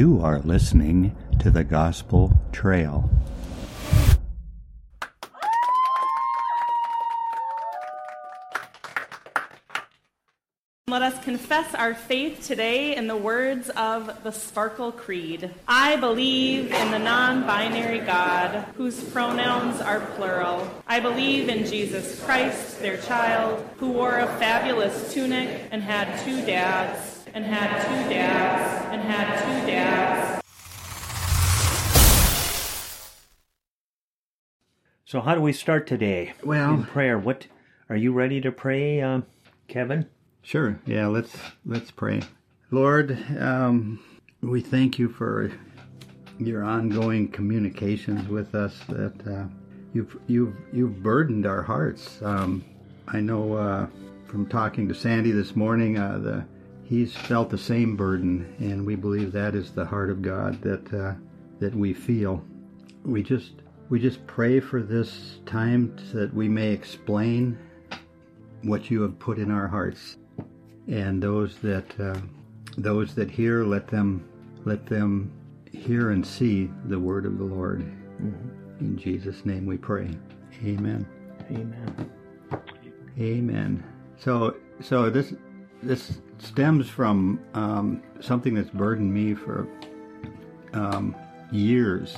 You are listening to the Gospel Trail. Let us confess our faith today in the words of the Sparkle Creed. I believe in the non-binary God, whose pronouns are plural. I believe in Jesus Christ, their child, who wore a fabulous tunic and had two dads, and had two dads, and had two dads. So how do we start today? Well, in prayer. What are you ready to pray, Kevin? Sure. Yeah, let's pray. Lord, we thank you for your ongoing communications with us. That you've burdened our hearts. I know from talking to Sandy this morning, he's felt the same burden, and we believe that is the heart of God that we feel. We just pray for this time so that we may explain what you have put in our hearts. And those that hear, let them hear and see the word of the Lord. Mm-hmm. In Jesus' name we pray. Amen. Amen. Amen. So this stems from something that's burdened me for years.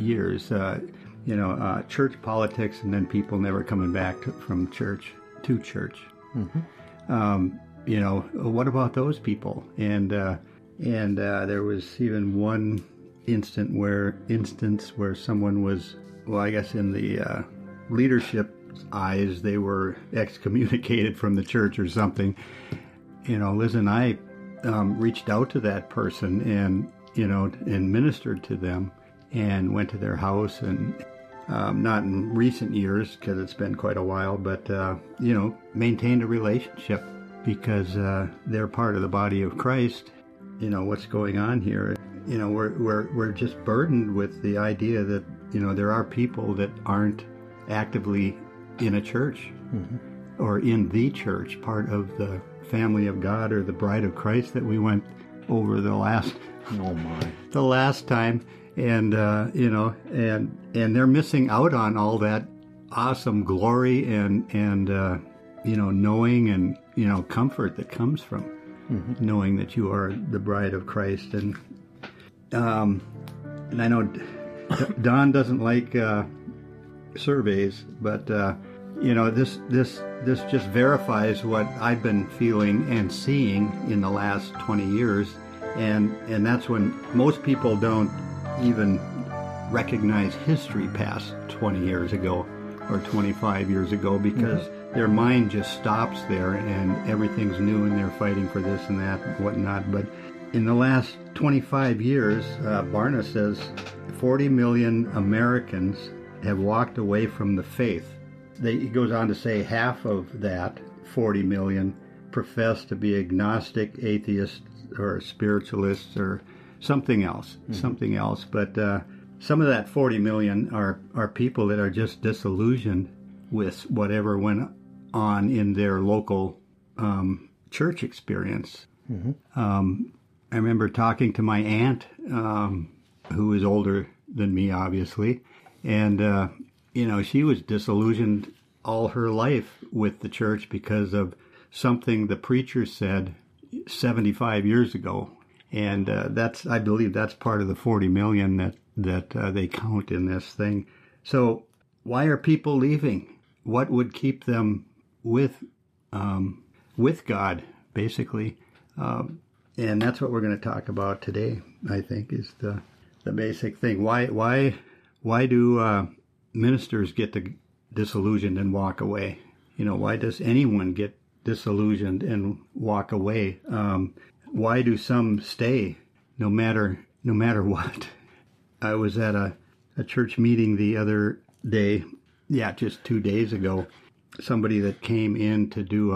Church politics, and then people never coming back from church to church. Mm-hmm. What about those people? And there was even one instance where someone was, well, I guess in the leadership's eyes, they were excommunicated from the church or something. Liz and I reached out to that person and ministered to them and went to their house, and not in recent years because it's been quite a while, but maintained a relationship. Because they're part of the body of Christ. What's going on here? We're just burdened with the idea that there are people that aren't actively in a church, mm-hmm. or in the church, part of the family of God or the bride of Christ that we went over the last time, and they're missing out on all that awesome glory and knowing and comfort that comes from mm-hmm. knowing that you are the bride of Christ. And I know Don doesn't like surveys, but this just verifies what I've been feeling and seeing in the last 20 years, and that's when most people don't even recognize history past 20 years ago or 25 years ago, because mm-hmm. their mind just stops there and everything's new and they're fighting for this and that and whatnot. But in the last 25 years, Barna says 40 million Americans have walked away from the faith. He goes on to say half of that 40 million profess to be agnostic, atheists, or spiritualists, or something else. But some of that 40 million are people that are just disillusioned with whatever went on in their local church experience. Mm-hmm. I remember talking to my aunt, who is older than me, obviously, and she was disillusioned all her life with the church because of something the preacher said 75 years ago. And I believe that's part of the 40 million that they count in this thing. So why are people leaving? What would keep them with God, basically? And that's what we're going to talk about today, I think, is the basic thing. Why do ministers get disillusioned and walk away? Why does anyone get disillusioned and walk away? Why do some stay no matter what? I was at a church meeting the other day, just 2 days ago. Somebody that came in to do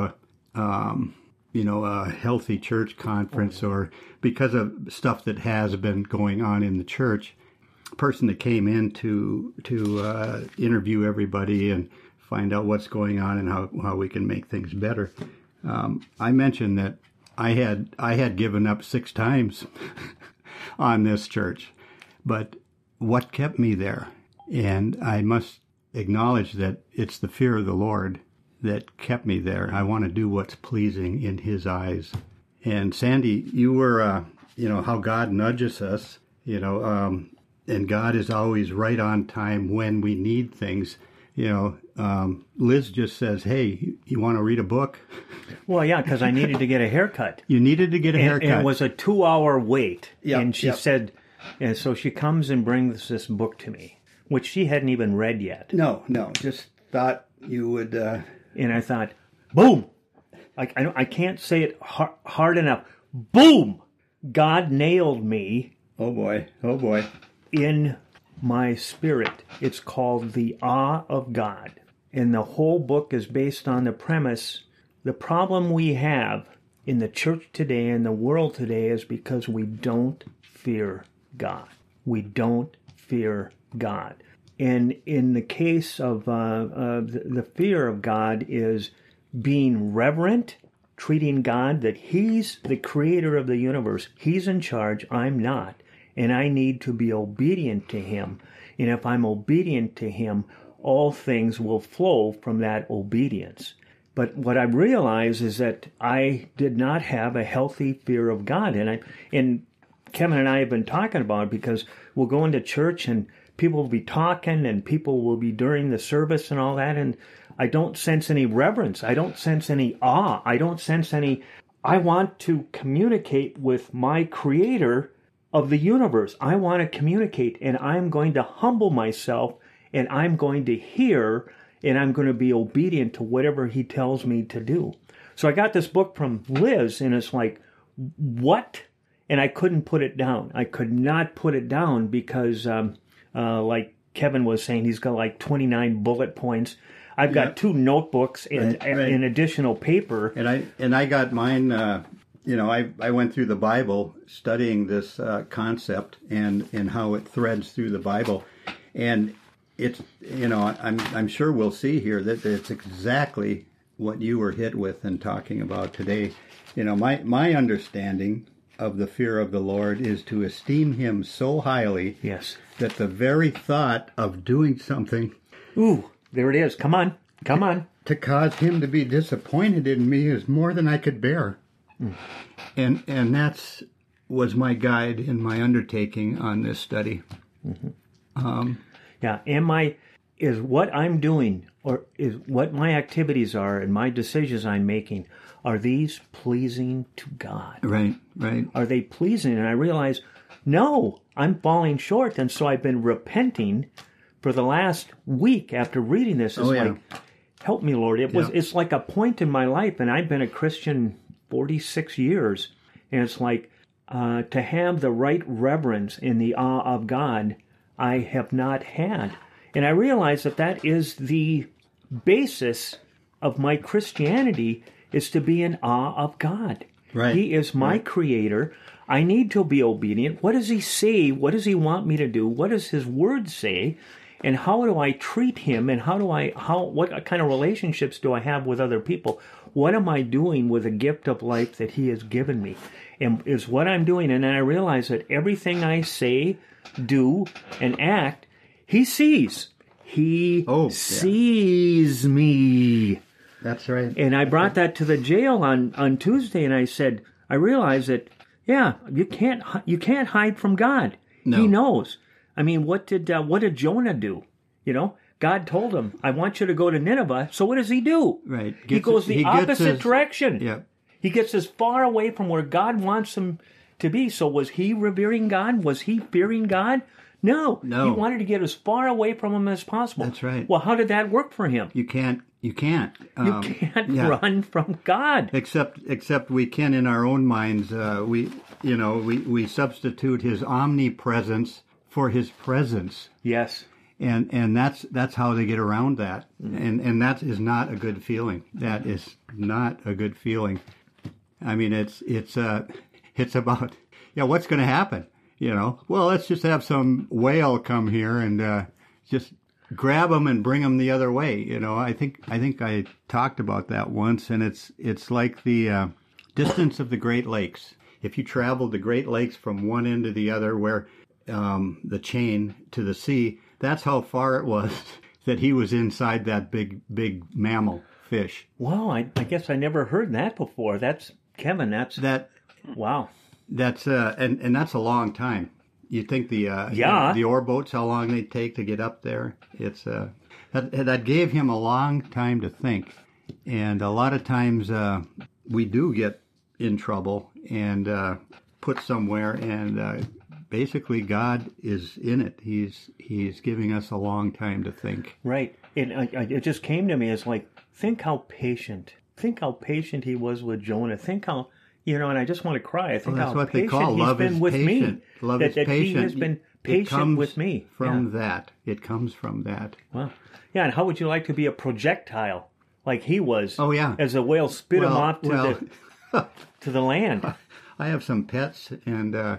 a healthy church conference, or because of stuff that has been going on in the church, a person that came in to interview everybody and find out what's going on and how we can make things better. I mentioned that I had given up 6 times on this church. But what kept me there? And I must acknowledge that it's the fear of the Lord that kept me there. I want to do what's pleasing in His eyes. And Sandy, you were, how God nudges us, and God is always right on time when we need things. Liz just says, hey, you want to read a book? Well, yeah, because I needed to get a haircut. You needed to get a haircut. And it was a 2-hour wait. Yep, and she said, and so she comes and brings this book to me, which she hadn't even read yet. No, just thought you would. And I thought, boom! I can't say it hard enough. Boom! God nailed me. Oh boy. In my spirit. It's called The Awe of God. And the whole book is based on the premise, the problem we have in the church today and the world today is because we don't fear God. We don't fear God. And in the case of the fear of God is being reverent, treating God that He's the creator of the universe. He's in charge. I'm not. And I need to be obedient to Him. And if I'm obedient to Him, all things will flow from that obedience. But what I realize is that I did not have a healthy fear of God. And Kevin and I have been talking about it because we'll go into church and people will be talking and people will be during the service and all that. And I don't sense any reverence. I don't sense any awe. I don't sense any, I want to communicate with my Creator of the universe. I want to communicate, and I'm going to humble myself, and I'm going to hear, and I'm going to be obedient to whatever He tells me to do. So I got this book from Liz, and it's like, what? And I couldn't put it down. I could not put it down because, like Kevin was saying, he's got like 29 bullet points. I've got 2 notebooks and additional paper. And I got mine. I went through the Bible studying this concept and how it threads through the Bible, and it's I'm sure we'll see here that it's exactly what you were hit with and talking about today. My understanding of the fear of the Lord is to esteem Him so highly, yes, that the very thought of doing something, ooh, there it is. Come on, to cause Him to be disappointed in me is more than I could bear. And that's was my guide in my undertaking on this study. Is what I'm doing, or is what my activities are and my decisions I'm making, are these pleasing to God? Right. Are they pleasing? And I realize, no, I'm falling short. And so I've been repenting for the last week after reading this. It's help me, Lord. It's like a point in my life, and I've been a Christian 46 years, and it's like to have the right reverence in the awe of God, I have not had. And I realize that is the basis of my Christianity, is to be in awe of God. Right. He is my Creator. I need to be obedient. What does He say? What does He want me to do? What does His Word say? And how do I treat Him? And what kind of relationships do I have with other people? What am I doing with the gift of life that He has given me? And is what I'm doing. And then I realize that everything I say, do, and act, He sees. He sees me. That's right. And I brought that to the jail on Tuesday, and I said, I realized that, you can't hide from God. No. He knows. I mean, what did Jonah do? God told him, I want you to go to Nineveh. So what does he do? Right. He goes the opposite direction. Yeah. He gets as far away from where God wants him to be. So was he revering God? Was he fearing God? No. He wanted to get as far away from him as possible. That's right. Well, how did that work for him? You can't. You can't run from God. Except we can in our own minds. We substitute His omnipresence for His presence. Yes. And that's how they get around that. And that is not a good feeling. That is not a good feeling. I mean, it's about what's going to happen? Well, let's just have some whale come here and just grab them and bring them the other way. I think I talked about that once, and it's like the distance of the Great Lakes. if you traveled the Great Lakes from one end to the other, where the chain to the sea, that's how far it was that he was inside that big mammal fish. Wow, I guess I never heard that before. That's Kevin. Wow. That's and that's a long time. You think the ore boats, how long they take to get up there? It's that gave him a long time to think, and a lot of times we do get in trouble and put somewhere, and basically God is in it. He's giving us a long time to think. Right. It just came to me as like, think how patient he was with Jonah. Think how, and I just want to cry. I think that's how what they patient call he's love been is with patient. me. Love is patient. He has been patient with me. From that. It comes from that. Wow. Yeah, and how would you like to be a projectile like he was? Oh, yeah. As the whale spit him off to the land. I have some pets, and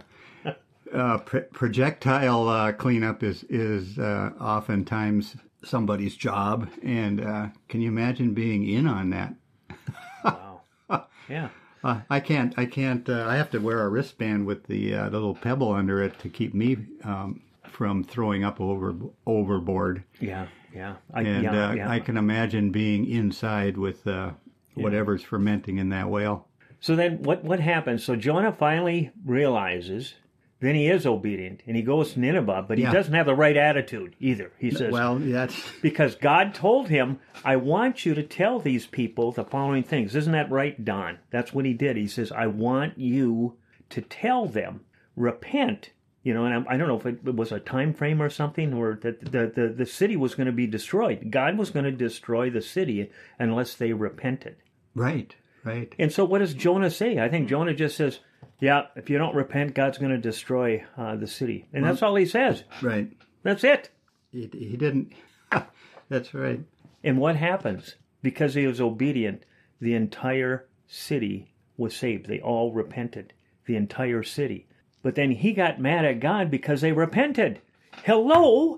projectile cleanup is oftentimes somebody's job. And can you imagine being in on that? Wow. Yeah. I can't. I have to wear a wristband with the little pebble under it to keep me from throwing up overboard. Yeah. I can imagine being inside with whatever's fermenting in that whale. So then what happens? So Jonah finally realizes, then he is obedient, and he goes to Nineveh, but he doesn't have the right attitude either. He says, well, that's... because God told him, I want you to tell these people the following things. Isn't that right, Don? That's what he did. He says, I want you to tell them, repent. And I don't know if it was a time frame or something, or that the city was going to be destroyed. God was going to destroy the city unless they repented. Right. And so what does Jonah say? I think Jonah just says, yeah, if you don't repent, God's going to destroy the city. And that's all he says. Right. That's it. He didn't. That's right. And what happens? Because he was obedient, the entire city was saved. They all repented. The entire city. But then he got mad at God because they repented. Hello.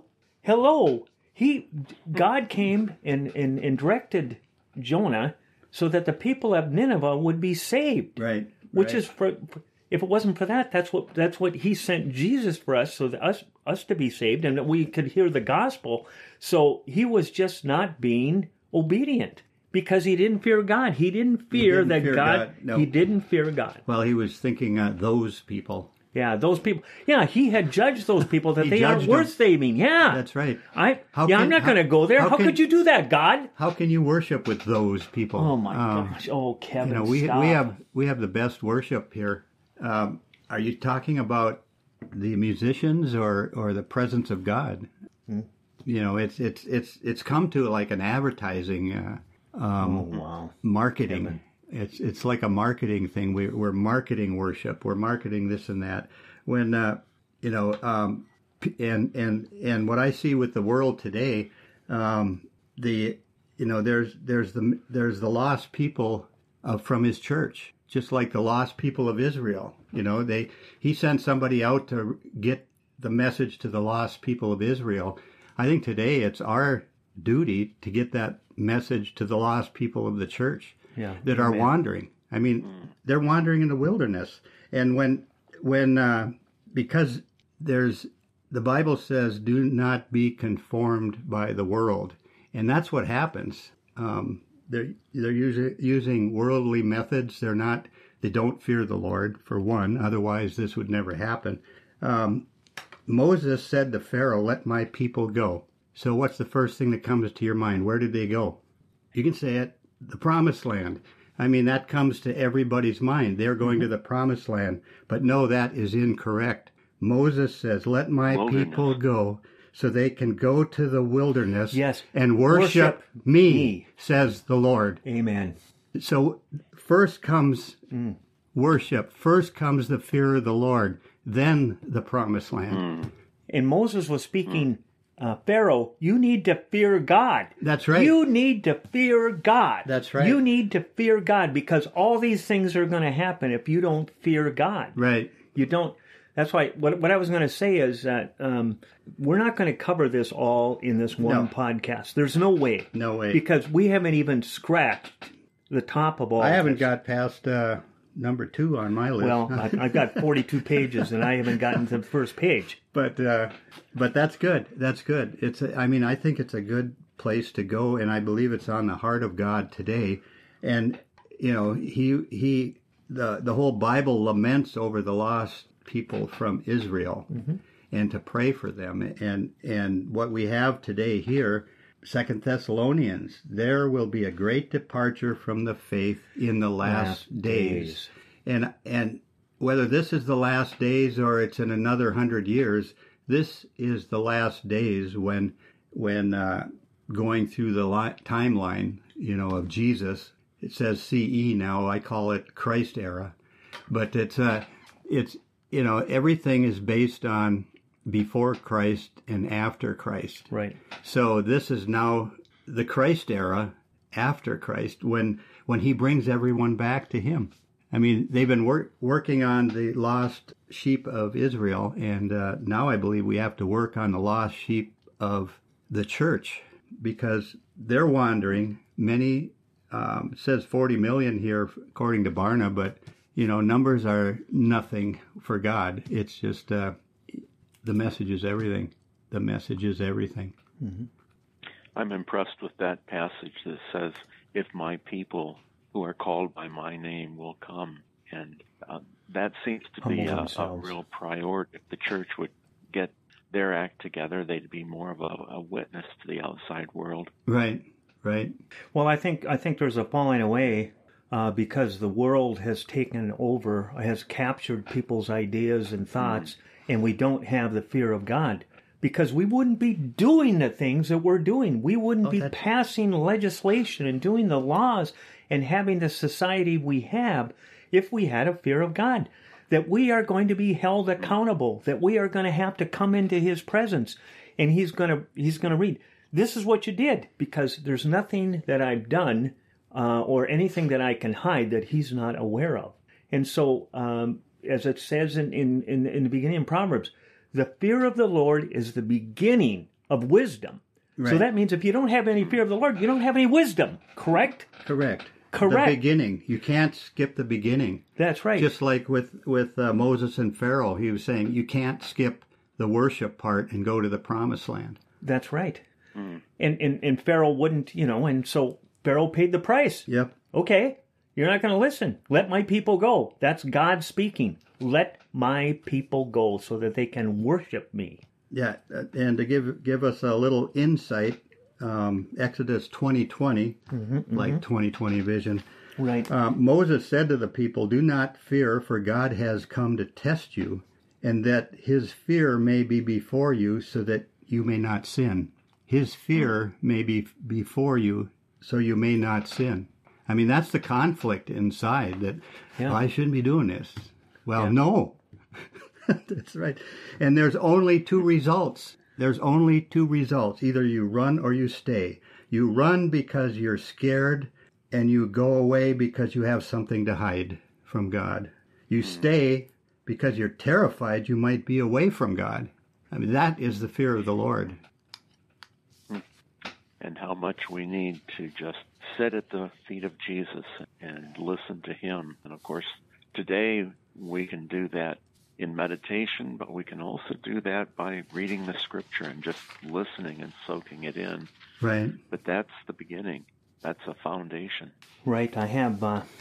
God came and directed Jonah so that the people of Nineveh would be saved. Right. Which is if it wasn't for that, that's what he sent Jesus for us, so that us to be saved and that we could hear the gospel. So he was just not being obedient because he didn't fear God. He didn't fear God. No. He didn't fear God. Well, he was thinking those people. Yeah, those people. Yeah, he had judged those people that they aren't worth saving. Yeah, that's right. I'm not going to go there. How could you do that, God? How can you worship with those people? Oh my gosh! Oh, Kevin, stop. we have the best worship here. Are you talking about the musicians or the presence of God? It's come to like an advertising marketing. Kevin. It's like a marketing thing. We're marketing worship. We're marketing this and that. When and what I see with the world today, there's the lost people from his church, just like the lost people of Israel. He sent somebody out to get the message to the lost people of Israel. I think today it's our duty to get that message to the lost people of the church. That are wandering. I mean, they're wandering in the wilderness. And when because the Bible says, do not be conformed by the world. And that's what happens. They're using worldly methods. They don't fear the Lord, for one. Otherwise, this would never happen. Moses said to Pharaoh, let my people go. So what's the first thing that comes to your mind? Where did they go? You can say it. The promised land. I mean, that comes to everybody's mind. They're going to the promised land. But no, that is incorrect. Moses says, let my people go so they can go to the wilderness and worship me, says the Lord. Amen. So first comes worship. First comes the fear of the Lord. Then the promised land. And Moses was speaking... Pharaoh, you need to fear God. That's right. You need to fear God. That's right. You need to fear God because all these things are going to happen if you don't fear God. Right. You don't. That's why what I was going to say is that we're not going to cover this all in this one podcast. There's no way. No way. Because we haven't even scratched the top of all I haven't got past number 2 on my list. Well, I've got 42 pages, and I haven't gotten to the first page. But that's good. That's good. I think it's a good place to go, and I believe it's on the heart of God today. And the whole Bible laments over the lost people from Israel, and to pray for them. And what we have today here, 2 Thessalonians, there will be a great departure from the faith in the last days. And whether this is the last days or it's in another 100 years, this is the last days when going through the timeline, of Jesus. It says CE now. I call it Christ era, but it's everything is based on before Christ and after Christ. Right. So this is now the Christ era after Christ, when he brings everyone back to him. I mean, they've been working on the lost sheep of Israel, and now I believe we have to work on the lost sheep of the church, because they're wandering. Many, it says 40 million here according to Barna, but numbers are nothing for God. It's just the message is everything. The message is everything. Mm-hmm. I'm impressed with that passage that says, if my people who are called by my name will come. And that seems to be a real priority. If the church would get their act together, they'd be more of a witness to the outside world. Right. Well, I think there's a falling away because the world has taken over, has captured people's ideas and thoughts, and we don't have the fear of God. Because we wouldn't be doing the things that we're doing. We wouldn't be passing legislation and doing the laws and having the society we have if we had a fear of God. That we are going to be held accountable. That we are going to have to come into His presence, and He's going to read, this is what you did, because there's nothing that I've done or anything that I can hide that He's not aware of. And so, as it says in the beginning of Proverbs, the fear of the Lord is the beginning of wisdom. Right. So that means if you don't have any fear of the Lord, you don't have any wisdom. Correct? Correct. The beginning. You can't skip the beginning. That's right. Just like with Moses and Pharaoh, he was saying you can't skip the worship part and go to the promised land. That's right. And Pharaoh wouldn't, and so Pharaoh paid the price. Yep. Okay, you're not going to listen. Let my people go. That's God speaking. Let my people go so that they can worship me. Yeah, and to give us a little insight, Exodus 20:20, like 2020 vision. Right. Moses said to the people, "Do not fear, for God has come to test you, and that His fear may be before you, so that you may not sin." His fear may be before you, so you may not sin. I mean, that's the conflict inside, that I shouldn't be doing this. Well, no. That's right. And there's only two results. There's only two results. Either you run or you stay. You run because you're scared, and you go away because you have something to hide from God. You stay because you're terrified you might be away from God. I mean, that is the fear of the Lord. And how much we need to just sit at the feet of Jesus and listen to Him. And of course, today we can do that in meditation, but we can also do that by reading the Scripture and just listening and soaking it in. Right. But that's the beginning. That's a foundation. Right. I have,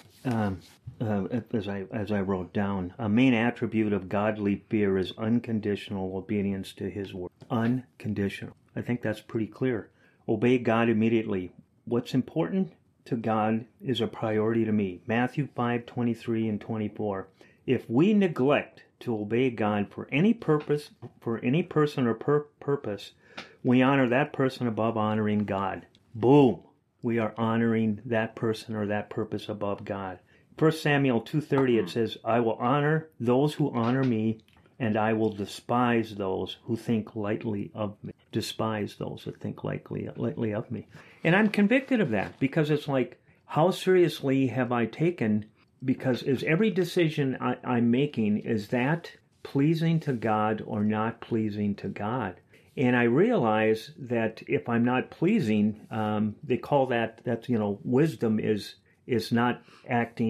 as I wrote down, a main attribute of godly fear is unconditional obedience to His word. Unconditional. I think that's pretty clear. Obey God immediately. What's important to God is a priority to me. Matthew 5:23 and 24. If we neglect to obey God for any purpose, for any person or purpose, we honor that person above honoring God. Boom. We are honoring that person or that purpose above God. 1 Samuel 2:30, it says, I will honor those who honor me, and I will despise those who think lightly of me. Despise those that think lightly of me. And I'm convicted of that, because it's like, how seriously have I taken, because is every decision I'm making, is that pleasing to God or not pleasing to God? And I realize that if I'm not pleasing, they call that wisdom is not acting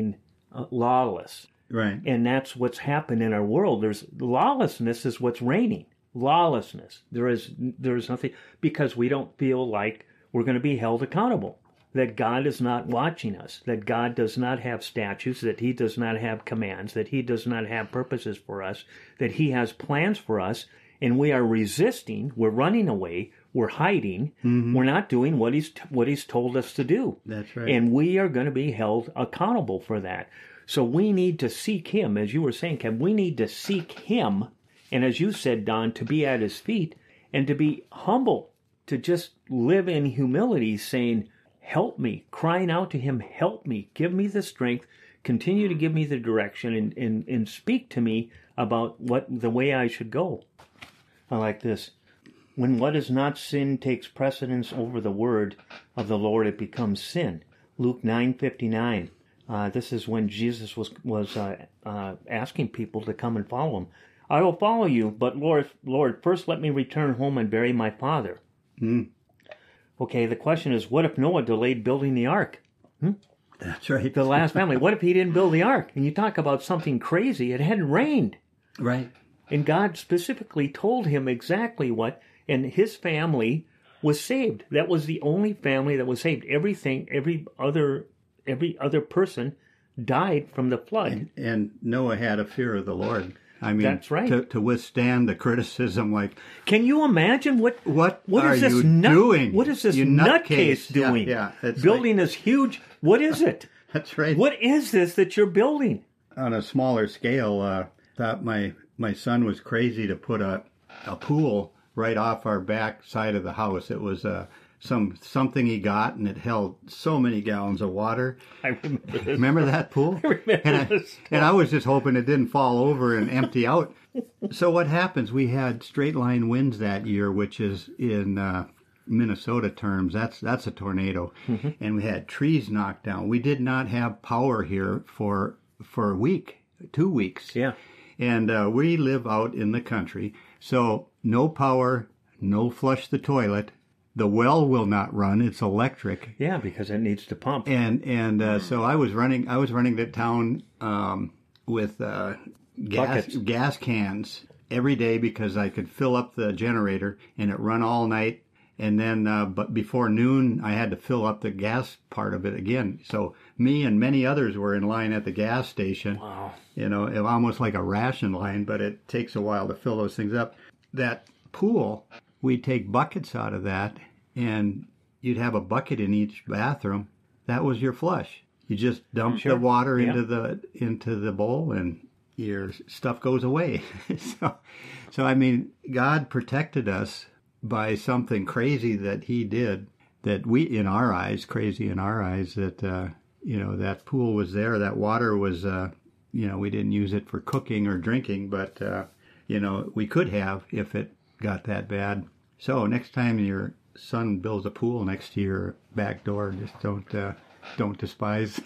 lawless. Right. And that's what's happened in our world. Lawlessness is what's reigning. Lawlessness. There is nothing, because we don't feel like we're going to be held accountable. That God is not watching us. That God does not have statutes. That He does not have commands. That He does not have purposes for us. That He has plans for us. And we are resisting. We're running away. We're hiding. Mm-hmm. We're not doing what He's told us to do. That's right. And we are going to be held accountable for that. So we need to seek Him, as you were saying, Kev. We need to seek Him, and as you said, Don, to be at His feet and to be humble, to just live in humility, saying, help me, crying out to Him, help me, give me the strength, continue to give me the direction, and speak to me about the way I should go. I like this. When what is not sin takes precedence over the word of the Lord, it becomes sin. Luke 9:59. This is when Jesus was asking people to come and follow Him. I will follow you, but Lord, first let me return home and bury my father. Okay, the question is, what if Noah delayed building the ark? That's right. The last family. What if he didn't build the ark? And you talk about something crazy. It hadn't rained. Right. And God specifically told him exactly what, and his family was saved. That was the only family that was saved. Every other person died from the flood. And Noah had a fear of the Lord. I mean, that's right. To withstand the criticism, like, can you imagine what are is this you doing? What is this you nutcase doing? Yeah, building this huge. What is it? That's right. What is this that you're building? On a smaller scale, thought my son was crazy to put a pool right off our back side of the house. It was something he got, and it held so many gallons of water. I remember this. Remember that pool? I remember and I was just hoping it didn't fall over and empty out. So what happens? We had straight line winds that year, which is in Minnesota terms, that's a tornado. Mm-hmm. And we had trees knocked down. We did not have power here for a week, 2 weeks. Yeah. And we live out in the country, so no power, no flush the toilet. The well will not run; it's electric. Yeah, because it needs to pump. And so I was running to town with gas cans every day because I could fill up the generator and it run all night. And then, but before noon, I had to fill up the gas part of it again. So me and many others were in line at the gas station. Wow. You know, it almost like a ration line, but it takes a while to fill those things up. That pool, we'd take buckets out of that, and you'd have a bucket in each bathroom. That was your flush. You just dump the water into the bowl, and your stuff goes away. So I mean, God protected us by something crazy that He did, that we, in our eyes, crazy in our eyes, that that pool was there, that water was, we didn't use it for cooking or drinking, but we could have if it got that bad. So next time your son builds a pool next to your back door, just don't despise.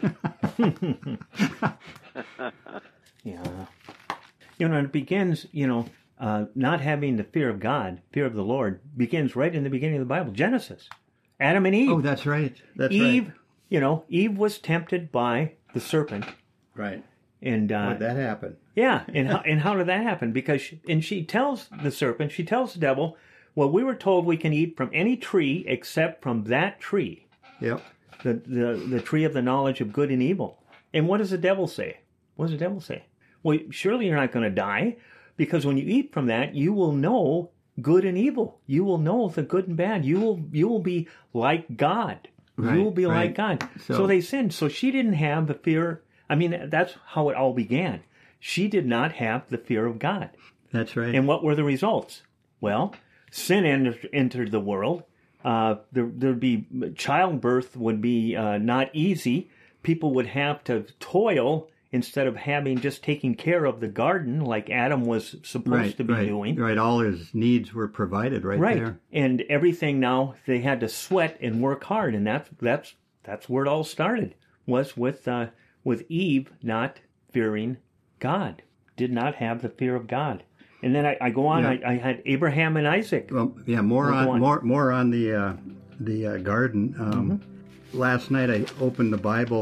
Yeah. It begins, not having the fear of God, fear of the Lord, begins right in the beginning of the Bible. Genesis. Adam and Eve. Oh, that's right. Eve, Eve was tempted by the serpent. Right. And how did that happen? Yeah, and how did that happen? Because she tells the devil, well, we were told we can eat from any tree except from that tree. Yep. The tree of the knowledge of good and evil. And what does the devil say? What does the devil say? Well, surely you're not going to die, because when you eat from that, you will know good and evil. You will know the good and bad. You will be like God. Right, you will be like God. So they sinned. So she didn't have the fear. I mean, that's how it all began. She did not have the fear of God. That's right. And what were the results? Well, sin entered the world. There'd be childbirth would be not easy. People would have to toil instead of taking care of the garden like Adam was supposed to be doing. Right, all his needs were provided right there. And everything now, they had to sweat and work hard, and that's where it all started, was with Eve not fearing God, did not have the fear of God. And then I go on. Yeah. I had Abraham and Isaac. Well, yeah, more on the garden. Last night I opened the Bible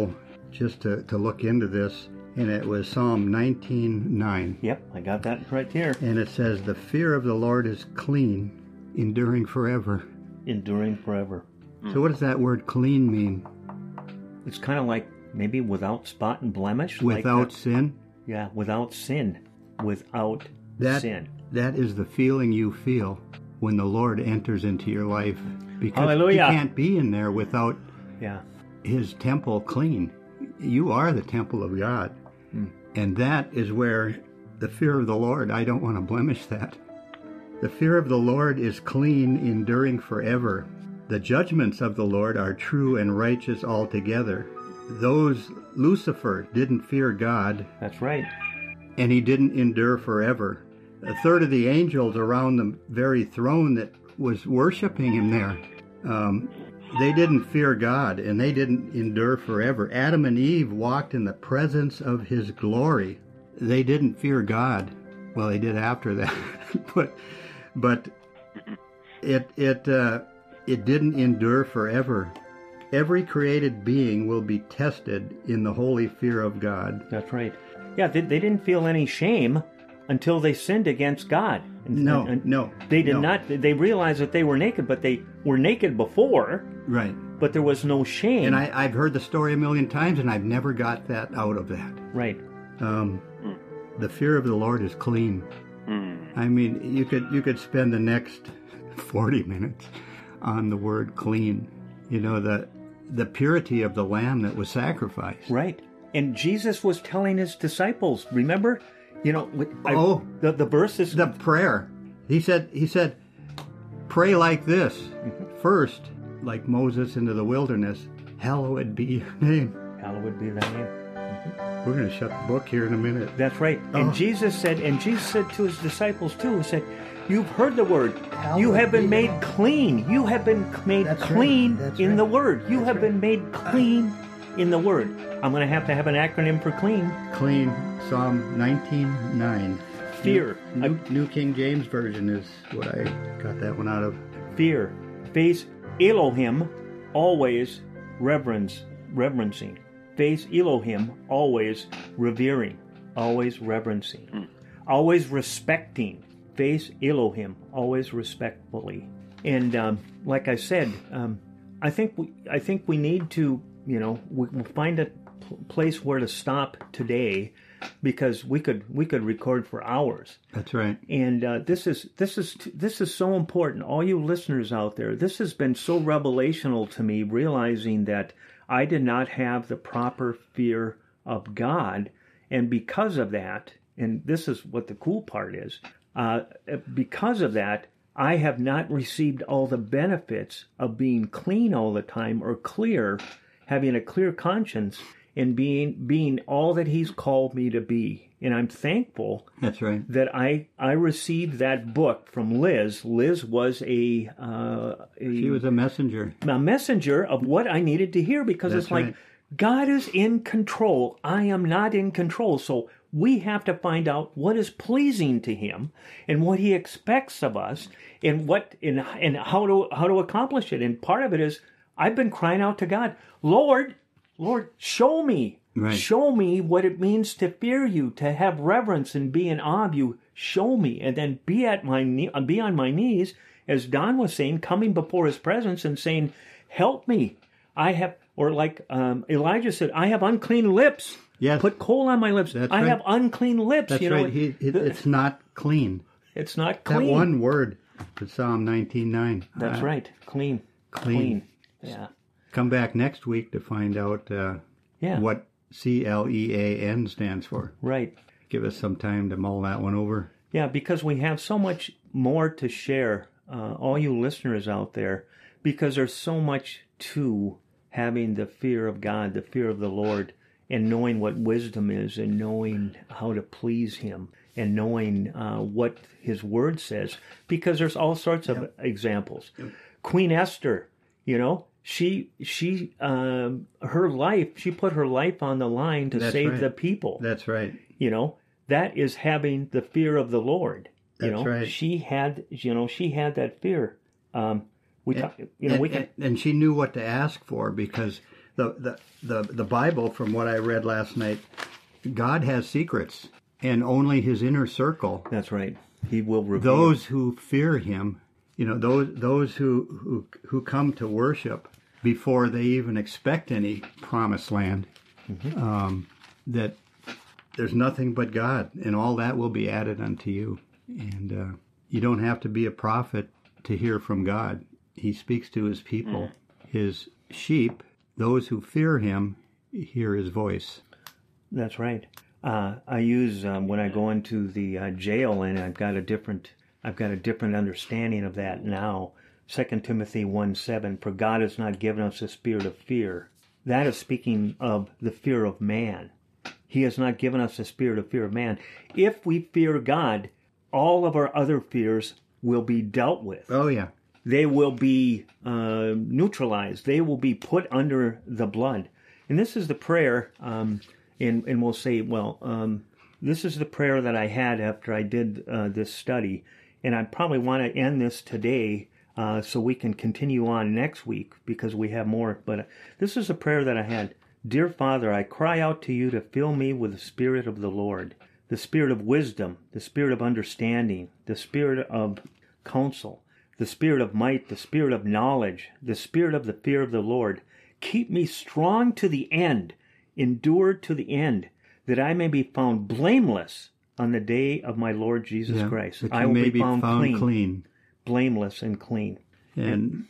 just to look into this, and it was Psalm 19:9. Yep, I got that right here. And it says, "The fear of the Lord is clean, enduring forever." Enduring forever. So what does that word clean mean? It's kind of like maybe without spot and blemish. Without sin? Yeah, without sin. Without sin. That is the feeling you feel when the Lord enters into your life. Because Hallelujah. He can't be in there without His temple clean. You are the temple of God. And that is where the fear of the Lord, I don't want to blemish that. The fear of the Lord is clean, enduring forever. The judgments of the Lord are true and righteous altogether. Lucifer didn't fear God. That's right. And he didn't endure forever. A third of the angels around the very throne that was worshiping him there, they didn't fear God, and they didn't endure forever. Adam and Eve walked in the presence of His glory. They didn't fear God. Well, they did after that, but it didn't endure forever. Every created being will be tested in the holy fear of God. That's right. Yeah, they didn't feel any shame until they sinned against God. No. They did not. They realized that they were naked, but they were naked before. Right. But there was no shame. And I've heard the story a million times, and I've never got that out of that. Right. The fear of the Lord is clean. I mean, you could spend the next 40 minutes on the word clean. You know, the purity of the lamb that was sacrificed. Right. And Jesus was telling his disciples, remember? You know, the verse is... The prayer. He said, pray like this. First, like Moses into the wilderness, hallowed be your name. Hallowed be thy name. We're going to shut the book here in a minute. That's right. And Jesus said to his disciples too, he said, you've heard the word. Hallowed you have been made clean. You have been made clean in the word. You have been made clean in the word. I'm going to have an acronym for clean. Clean. Psalm 19:9. Fear. New King James Version is what I got that one out of. Fear. Face Elohim, always reverencing. Face Elohim, always revering. Always reverencing. Always respecting. Face Elohim, always respectfully. And like I said, I think we need to, we'll find a place where to stop today, because we could record for hours. That's right. And this is so important. All you listeners out there, this has been so revelational to me, realizing that I did not have the proper fear of God, and because of that, and this is what the cool part is, because of that, I have not received all the benefits of being clean all the time, or clear, having a clear conscience, and being all that He's called me to be. And I'm thankful. That's right. That I received that book from Liz. Liz was she was a messenger. A messenger of what I needed to hear, because That's it's like, right. God is in control. I am not in control. So we have to find out what is pleasing to Him and what He expects of us, and how to accomplish it. And part of it is, I've been crying out to God, Lord, show me. Right. Show me what it means to fear You, to have reverence and be in awe of You. Show me. And then be on my knees, as Don was saying, coming before His presence and saying, help me. Or like Elijah said, I have unclean lips. Yes. Put coal on my lips. That's I right. have unclean lips. That's right. It's not clean. It's not clean. That one word to Psalm 19:9. That's right. Clean. Yeah. Come back next week to find out what CLEAN stands for. Right. Give us some time to mull that one over. Yeah, because we have so much more to share, all you listeners out there, because there's so much to having the fear of God, the fear of the Lord, and knowing what wisdom is, and knowing how to please Him, and knowing what His Word says, because there's all sorts of examples. Queen Esther, she her life, she put her life on the line to save the people. That's right. That is having the fear of the Lord. That's right. She had that fear. And she knew what to ask for, because the Bible, from what I read last night, God has secrets, and only His inner circle. That's right. He will reveal. Those who fear Him, those who come to worship before they even expect any promised land, that there's nothing but God, and all that will be added unto you. And you don't have to be a prophet to hear from God. He speaks to His people. His sheep, those who fear Him, hear His voice. That's right. I use when I go into the jail, and I've got a different understanding of that now. 2 Timothy 1:7, for God has not given us a spirit of fear. That is speaking of the fear of man. He has not given us a spirit of fear of man. If we fear God, all of our other fears will be dealt with. Oh, yeah. They will be neutralized. They will be put under the blood. And this is the prayer, and we'll say, this is the prayer that I had after I did this study. And I probably want to end this today so we can continue on next week because we have more. But this is a prayer that I had. Dear Father, I cry out to you to fill me with the Spirit of the Lord, the Spirit of wisdom, the Spirit of understanding, the Spirit of counsel, the Spirit of might, the Spirit of knowledge, the Spirit of the fear of the Lord. Keep me strong to the end, endure to the end, that I may be found blameless on the day of my Lord Jesus Christ. I will be found clean, blameless and clean. And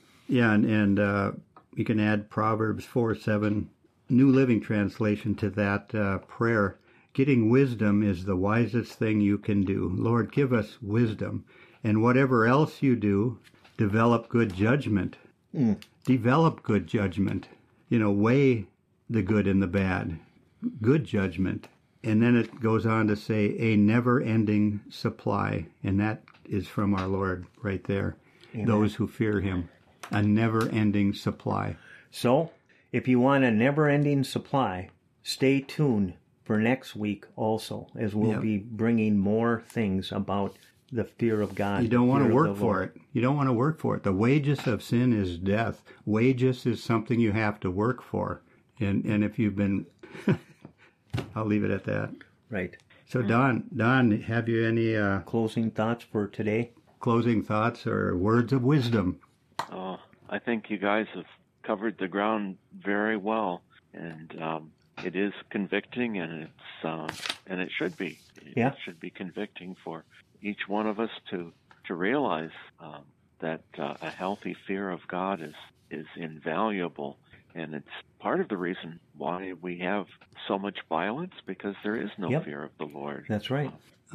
you can add Proverbs 4:7, New Living Translation, to that prayer. Getting wisdom is the wisest thing you can do. Lord, give us wisdom. And whatever else you do, develop good judgment. Develop good judgment. Weigh the good and the bad. Good judgment. And then it goes on to say, a never-ending supply. And that is from our Lord right there. Amen. Those who fear Him. A never-ending supply. So, if you want a never-ending supply, stay tuned for next week also, as we'll be bringing more things about the fear of God. You don't want to work for it. You don't want to work for it. The wages of sin is death. Wages is something you have to work for. And if you've been... I'll leave it at that. Right. So, Don, have you any... closing thoughts for today? Closing thoughts or words of wisdom? I think you guys have covered the ground very well, and it is convicting, and it should be. It should be convicting for each one of us to realize that a healthy fear of God is invaluable, and it's part of the reason why we have so much violence, because there is no fear of the Lord. That's right.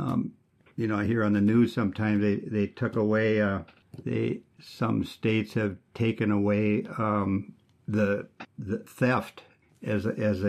I hear on the news sometimes they took away. Some states have taken away the theft as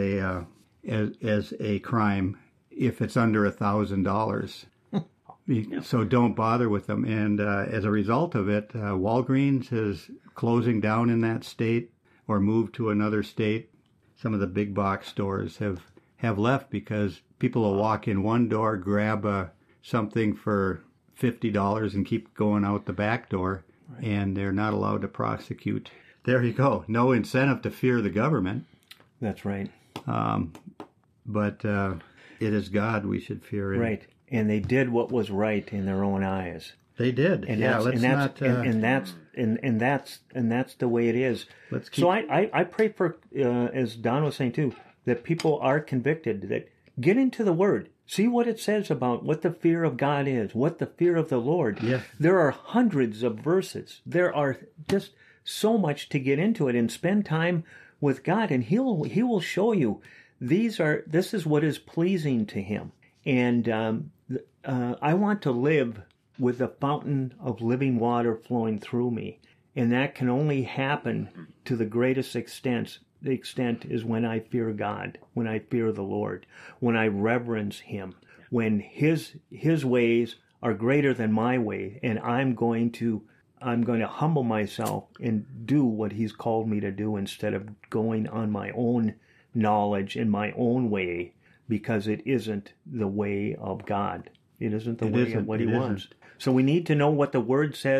a crime if it's under $1,000. So don't bother with them. And as a result of it, Walgreens is closing down in that state or moved to another state. Some of the big box stores have left because people will walk in one door, grab something for $50 and keep going out the back door, and they're not allowed to prosecute. There you go. No incentive to fear the government. That's right. But it is God we should fear. Right. And they did what was right in their own eyes. They did. And that's the way it is. So I pray for, as Don was saying too, that people are convicted, that get into the Word. See what it says about what the fear of God is, what the fear of the Lord. Yeah. There are hundreds of verses. There are just so much to get into it, and spend time with God, and He will show you this is what is pleasing to Him. And I want to live with the fountain of living water flowing through me, and that can only happen to the greatest extent. The extent is when I fear God, when I fear the Lord, when I reverence Him, when His ways are greater than my way, and I'm going to humble myself and do what He's called me to do, instead of going on my own knowledge in my own way, because it isn't the way of God. It isn't the way of what He wants. So we need to know what the Word says,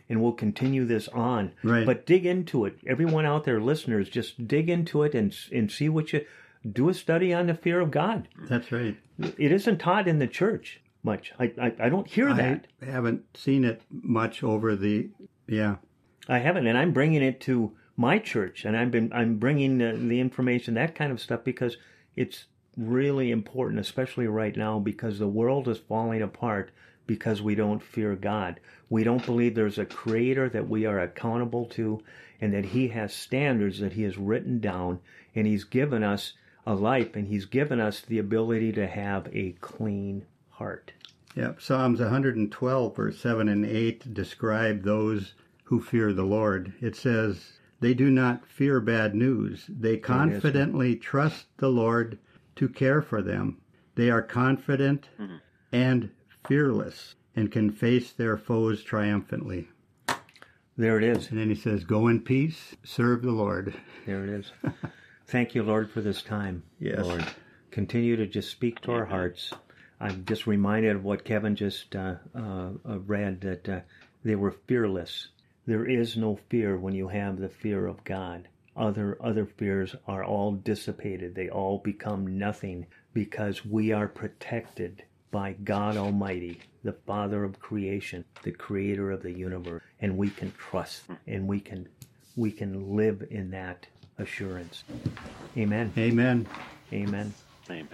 and we'll continue this on. Right. But dig into it. Everyone out there, listeners, just dig into it and see what you... Do a study on the fear of God. That's right. It isn't taught in the church much. I don't hear that. I haven't seen it much over the... Yeah. I haven't, and I'm bringing it to my church, and I'm bringing the information, that kind of stuff, because it's really important, especially right now, because the world is falling apart because we don't fear God. We don't believe there's a creator that we are accountable to, and that he has standards that he has written down, and he's given us a life, and he's given us the ability to have a clean heart. Yep. Psalms 112, verse 7 and 8 describe those who fear the Lord. It says, they do not fear bad news. They confidently trust the Lord to care for them. They are confident and fearless and can face their foes triumphantly. There it is. And then he says, go in peace, serve the Lord. There it is. Thank you, Lord, for this time. Yes. Lord, continue to just speak to our hearts. I'm just reminded of what Kevin just read, that they were fearless. There is no fear when you have the fear of God. Other fears are all dissipated. They all become nothing because we are protected by God Almighty, the Father of creation, the Creator of the universe, and we can trust, and we can live in that assurance. Amen. Amen. Amen. Amen.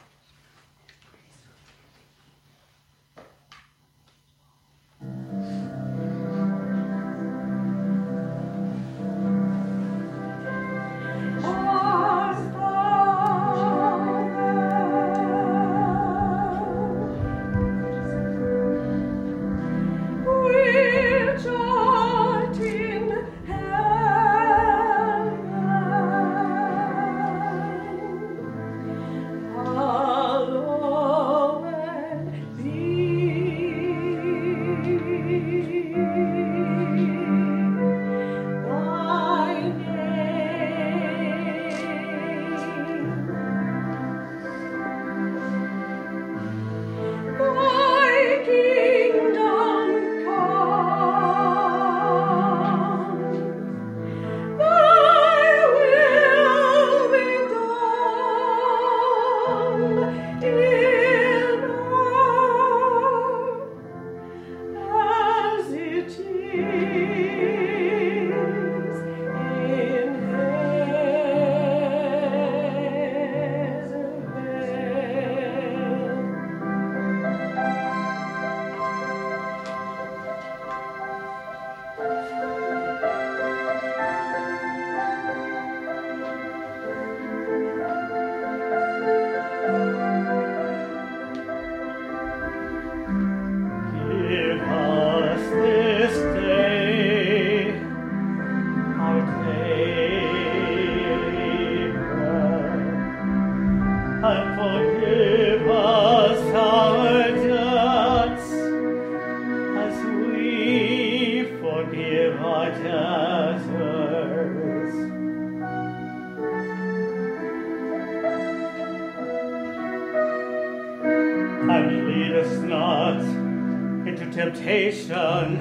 And lead us not into temptation,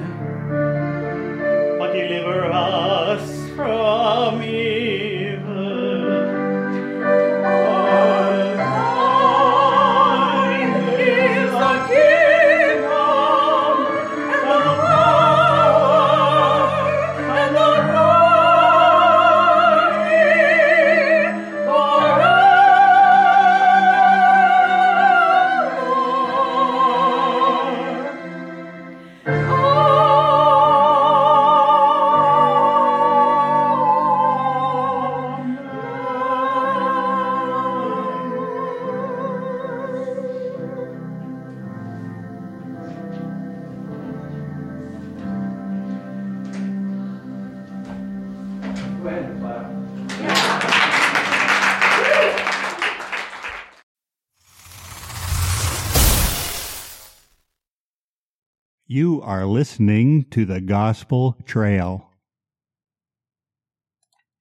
but deliver us from evil. For thine is the kingdom, and the power, and the glory forever. You are listening to the Gospel Trail.